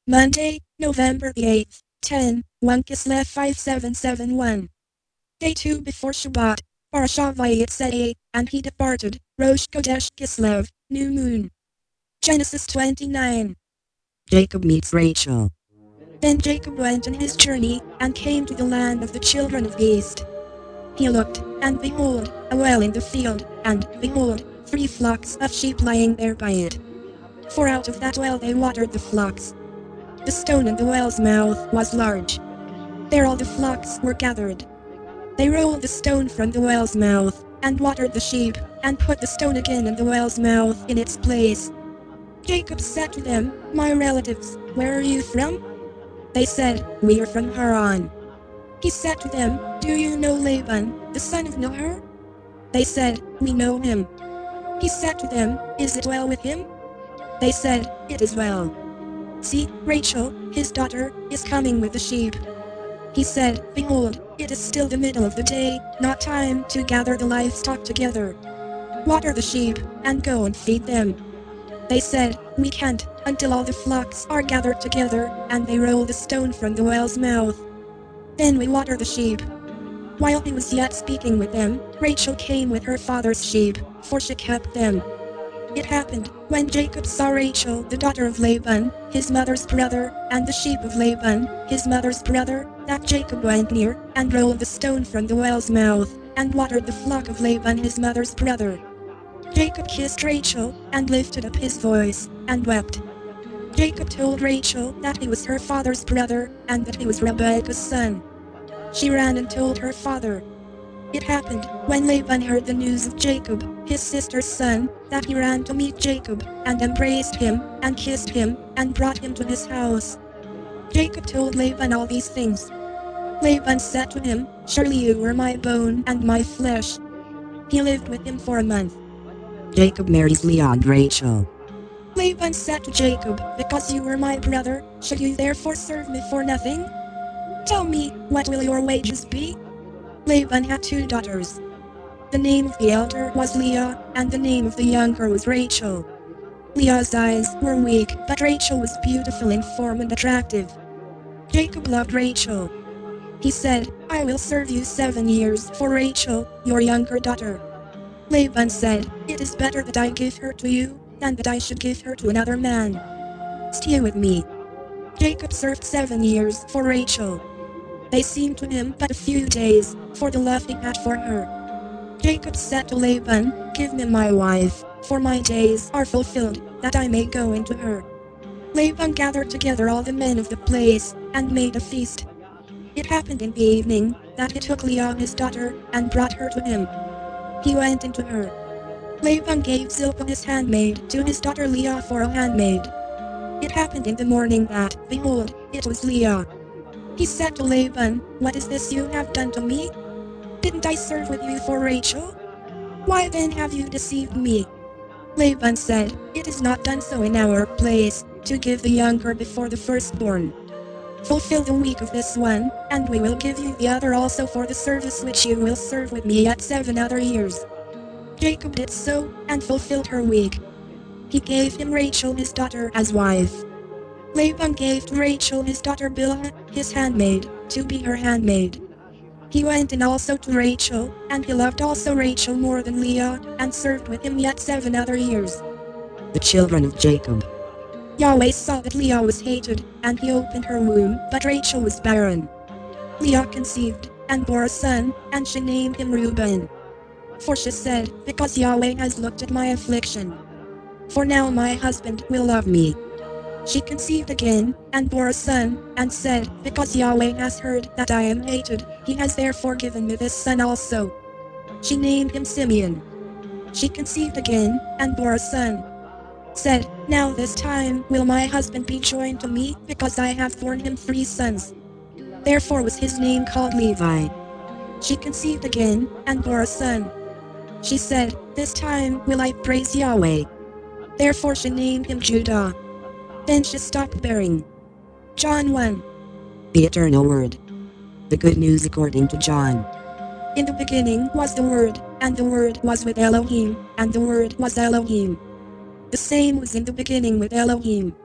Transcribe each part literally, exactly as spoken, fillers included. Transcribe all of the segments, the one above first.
Monday, November the eighth, ten, one Kislev five seven seven one. Day two before Shabbat, Parashah Vayetze, and he departed, Rosh Kodesh Kislev, new moon. Genesis twenty-nine. Jacob meets Rachel. Then Jacob went on his journey, and came to the land of the children of the east. He looked, and behold, a well in the field, and, behold, three flocks of sheep lying there by it. For out of that well they watered the flocks. The stone in the well's mouth was large. There all the flocks were gathered. They rolled the stone from the well's mouth, and watered the sheep, and put the stone again in the well's mouth in its place. Jacob said to them, "My relatives, where are you from?" They said, "We are from Haran." He said to them, "Do you know Laban, the son of Nahor?" They said, "We know him." He said to them, "Is it well with him?" They said, "It is well. See, Rachel, his daughter, is coming with the sheep." He said, "Behold, it is still the middle of the day, not time to gather the livestock together. Water the sheep, and go and feed them." They said, "We can't, until all the flocks are gathered together," and they rolled the stone from the well's mouth. "Then we water the sheep." While he was yet speaking with them, Rachel came with her father's sheep, for she kept them. It happened, when Jacob saw Rachel the daughter of Laban, his mother's brother, and the sheep of Laban, his mother's brother, that Jacob went near, and rolled the stone from the well's mouth, and watered the flock of Laban his mother's brother. Jacob kissed Rachel, and lifted up his voice, and wept. Jacob told Rachel that he was her father's brother, and that he was Rebekah's son. She ran and told her father. It happened, when Laban heard the news of Jacob, his sister's son, that he ran to meet Jacob, and embraced him, and kissed him, and brought him to his house. Jacob told Laban all these things. Laban said to him, "Surely you are my bone and my flesh." He lived with him for a month. Jacob marries Leah and Rachel. Laban said to Jacob, "Because you are my brother, should you therefore serve me for nothing? Tell me, what will your wages be?" Laban had two daughters. The name of the elder was Leah, and the name of the younger was Rachel. Leah's eyes were weak, but Rachel was beautiful in form and attractive. Jacob loved Rachel. He said, "I will serve you seven years for Rachel, your younger daughter." Laban said, "It is better that I give her to you, than that I should give her to another man. Stay with me." Jacob served seven years for Rachel. They seemed to him but a few days, for the love he had for her. Jacob said to Laban, "Give me my wife, for my days are fulfilled, that I may go into her." Laban gathered together all the men of the place, and made a feast. It happened in the evening, that he took Leah his daughter, and brought her to him. He went into her. Laban gave Zilpah his handmaid to his daughter Leah for a handmaid. It happened in the morning that, behold, it was Leah. He said to Laban, "What is this you have done to me? Didn't I serve with you for Rachel? Why then have you deceived me?" Laban said, "It is not done so in our place, to give the younger before the firstborn. Fulfill the week of this one, and we will give you the other also for the service which you will serve with me yet seven other years." Jacob did so, and fulfilled her week. He gave him Rachel his daughter as wife. Laban gave to Rachel his daughter Bilhah, his handmaid, to be her handmaid. He went in also to Rachel, and he loved also Rachel more than Leah, and served with him yet seven other years. The children of Jacob. Yahweh saw that Leah was hated, and he opened her womb, but Rachel was barren. Leah conceived, and bore a son, and she named him Reuben. For she said, "Because Yahweh has looked at my affliction. For now my husband will love me." She conceived again, and bore a son, and said, "Because Yahweh has heard that I am hated, he has therefore given me this son also." She named him Simeon. She conceived again, and bore a son. Said, "Now this time will my husband be joined to me, because I have borne him three sons." Therefore was his name called Levi. She conceived again, and bore a son. She said, "This time will I praise Yahweh." Therefore she named him Judah. Then she stopped bearing. John one. The Eternal Word. The Good News according to John. In the beginning was the Word, and the Word was with Elohim, and the Word was Elohim. The same was in the beginning with Elohim.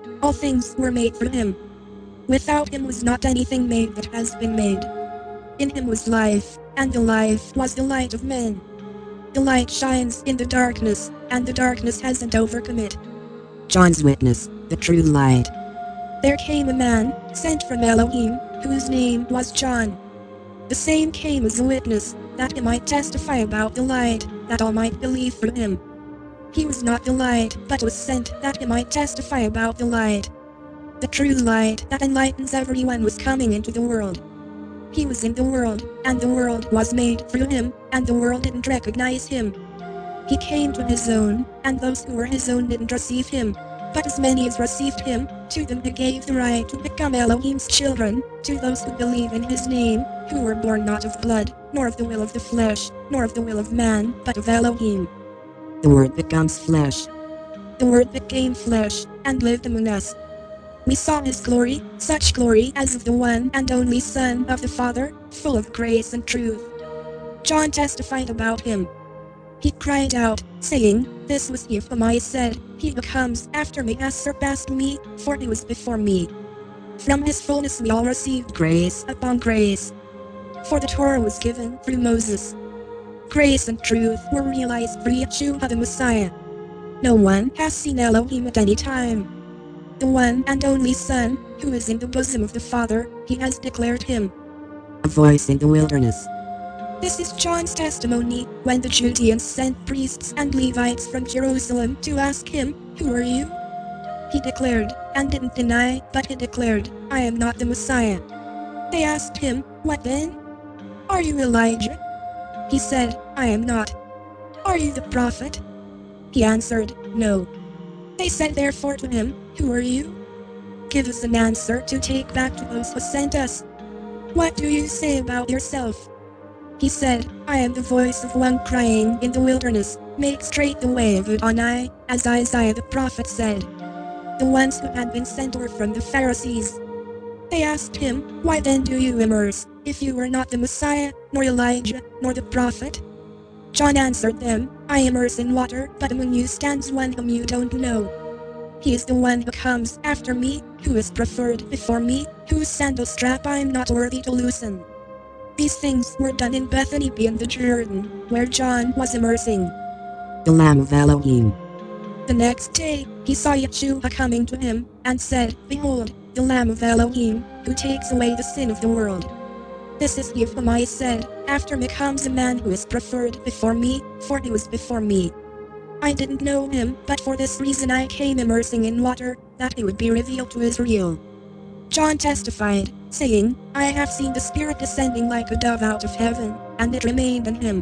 All things were made through him. Without him was not anything made that has been made. In him was life, and the life was the light of men. The light shines in the darkness, and the darkness hasn't overcome it. John's witness, the true light. There came a man, sent from Elohim, whose name was John. The same came as a witness, that he might testify about the light, that all might believe through him. He was not the light, but was sent that he might testify about the light. The true light that enlightens everyone was coming into the world. He was in the world, and the world was made through him, and the world didn't recognize him. He came to his own, and those who were his own didn't receive him. But as many as received him, to them he gave the right to become Elohim's children, to those who believe in his name, who were born not of blood, nor of the will of the flesh, nor of the will of man, but of Elohim. The Word becomes flesh. The Word became flesh, and lived among us. We saw his glory, such glory as of the one and only Son of the Father, full of grace and truth. John testified about him. He cried out, saying, "This was he of whom I said, he who comes after me has surpassed me, for he was before me." From his fullness we all received grace upon grace. For the Torah was given through Moses. Grace and truth were realized through Yeshua the Messiah. No one has seen Elohim at any time. The one and only Son, who is in the bosom of the Father, he has declared him. A voice in the wilderness. This is John's testimony, when the Judeans sent priests and Levites from Jerusalem to ask him, "Who are you?" He declared, and didn't deny, but he declared, "I am not the Messiah." They asked him, "What then? Are you Elijah?" He said, "I am not." "Are you the prophet?" He answered, "No." They said therefore to him, "Who are you? Give us an answer to take back to those who sent us. What do you say about yourself?" He said, "I am the voice of one crying in the wilderness, make straight the way of Adonai, as Isaiah the prophet said." The ones who had been sent were from the Pharisees. They asked him, "Why then do you immerse, if you were not the Messiah, nor Elijah, nor the prophet?" John answered them, "I immerse in water, but among you stands one whom you don't know. He is the one who comes after me, who is preferred before me, whose sandal strap I am not worthy to loosen." These things were done in Bethany beyond the Jordan, where John was immersing. The Lamb of Elohim. The next day, he saw Yeshua coming to him, and said, "Behold, the Lamb of Elohim, who takes away the sin of the world. This is he of whom I said, after me comes a man who is preferred before me, for he was before me. I didn't know him, but for this reason I came immersing in water, that he would be revealed to Israel." John testified, saying, "I have seen the Spirit descending like a dove out of heaven, and it remained on him.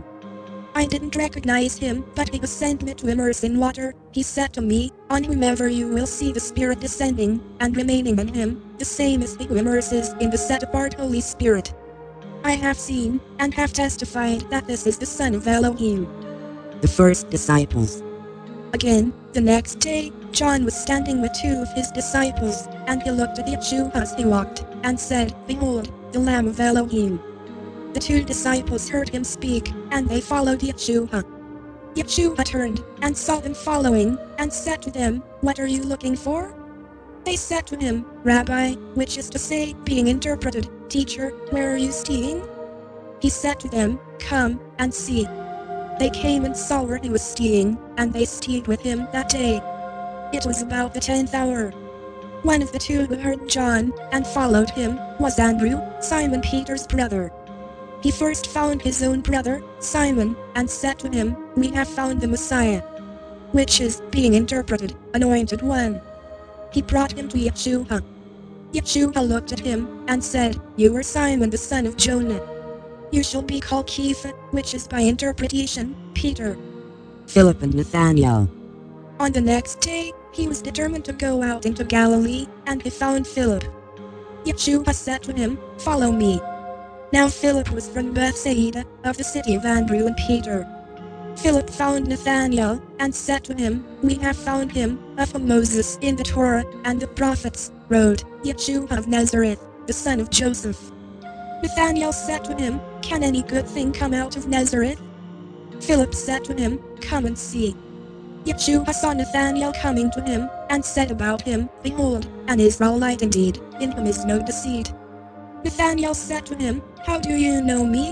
I didn't recognize him, but he who sent me to immerse in water, he said to me, On whomever you will see the Spirit descending, and remaining on him, the same is he who immerses in the set-apart Holy Spirit. I have seen, and have testified that this is the Son of Elohim." The first disciples. Again, the next day, John was standing with two of his disciples, and he looked at Yeshua as he walked, and said, "Behold, the Lamb of Elohim." The two disciples heard him speak, and they followed Yeshua. Yeshua turned, and saw them following, and said to them, "What are you looking for?" They said to him, "Rabbi," which is to say, being interpreted, "Teacher, where are you staying?" He said to them, "Come, and see." They came and saw where he was staying, and they stayed with him that day. It was about the tenth hour. One of the two who heard John, and followed him, was Andrew, Simon Peter's brother. He first found his own brother, Simon, and said to him, "We have found the Messiah," which is, being interpreted, Anointed One. He brought him to Yeshua. Yeshua looked at him, and said, "You are Simon the son of Jonah. You shall be called Kepha," which is by interpretation, Peter. Philip and Nathanael. On the next day, he was determined to go out into Galilee, and he found Philip. Yeshua said to him, "Follow me." Now Philip was from Bethsaida, of the city of Andrew and Peter. Philip found Nathanael, and said to him, "We have found him, of whom Moses in the Torah and the prophets wrote, Yeshua of Nazareth, the son of Joseph." Nathanael said to him, "Can any good thing come out of Nazareth?" Philip said to him, "Come and see." Yeshua saw Nathanael coming to him, and said about him, Behold, an Israelite indeed, in whom is no deceit. Nathanael said to him, How do you know me?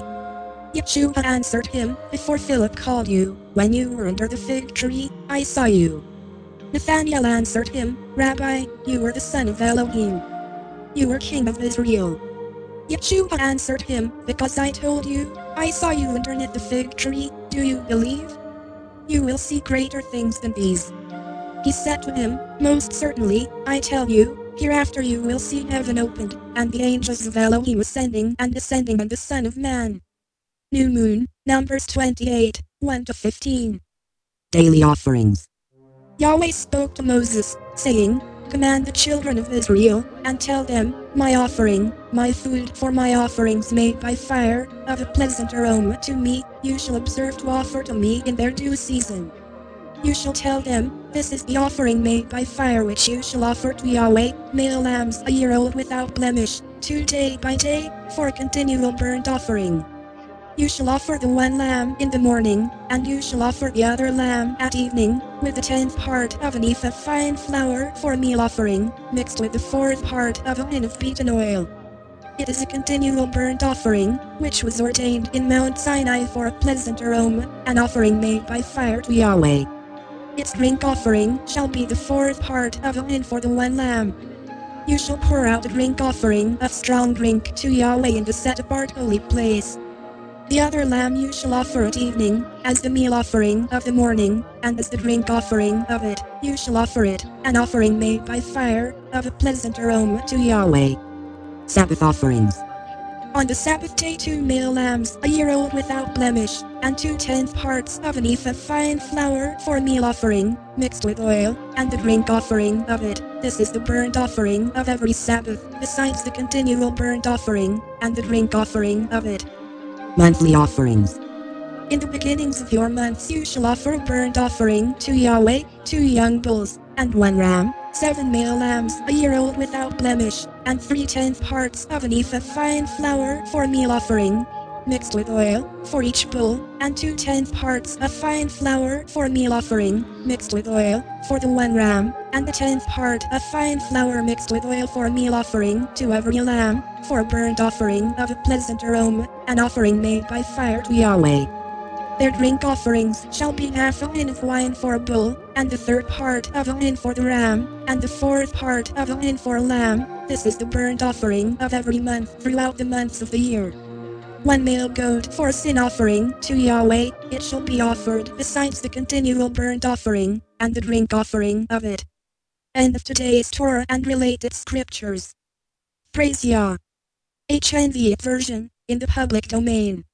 Yeshua answered him, Before Philip called you, when you were under the fig tree, I saw you. Nathanael answered him, Rabbi, you are the son of Elohim. You are king of Israel. Yeshua answered him, Because I told you, I saw you underneath the fig tree, do you believe? You will see greater things than these. He said to him, Most certainly, I tell you, hereafter you will see heaven opened, and the angels of Elohim ascending and descending on the Son of Man. New Moon, Numbers twenty-eight, one to fifteen. Daily offerings. Yahweh spoke to Moses, saying, Command the children of Israel, and tell them, My offering, my food for my offerings made by fire, of a pleasant aroma to me, you shall observe to offer to me in their due season. You shall tell them, This is the offering made by fire which you shall offer to Yahweh, male lambs a year old without blemish, two day by day, for a continual burnt offering. You shall offer the one lamb in the morning, and you shall offer the other lamb at evening, with the tenth part of an ephah of fine flour for a meal offering, mixed with the fourth part of a hin of beaten oil. It is a continual burnt offering, which was ordained in Mount Sinai for a pleasant aroma, an offering made by fire to Yahweh. Its drink offering shall be the fourth part of a hin for the one lamb. You shall pour out a drink offering of strong drink to Yahweh in the set-apart holy place. The other lamb you shall offer at evening, as the meal offering of the morning, and as the drink offering of it, you shall offer it, an offering made by fire, of a pleasant aroma to Yahweh. Sabbath offerings. On the Sabbath day two male lambs, a year old without blemish, and two tenth parts of an ephah of fine flour for a meal offering, mixed with oil, and the drink offering of it. This is the burnt offering of every Sabbath, besides the continual burnt offering, and the drink offering of it. Monthly offerings. In the beginnings of your months you shall offer a burnt offering to Yahweh, two young bulls, and one ram, seven male lambs a year old without blemish, and three tenth parts of an ephah of fine flour for a meal offering, mixed with oil, for each bull, and two tenth parts of fine flour for a meal offering, mixed with oil, for the one ram, and the tenth part of fine flour mixed with oil for a meal offering to every lamb, for a burnt offering of a pleasant aroma, an offering made by fire to Yahweh. Their drink offerings shall be half a hin of wine for a bull, and the third part of a hin for the ram, and the fourth part of a hin for a lamb. This is the burnt offering of every month throughout the months of the year. One male goat for a sin offering to Yahweh, it shall be offered besides the continual burnt offering, and the drink offering of it. End of today's Torah and related scriptures. Praise Yah. H N V version, in the public domain.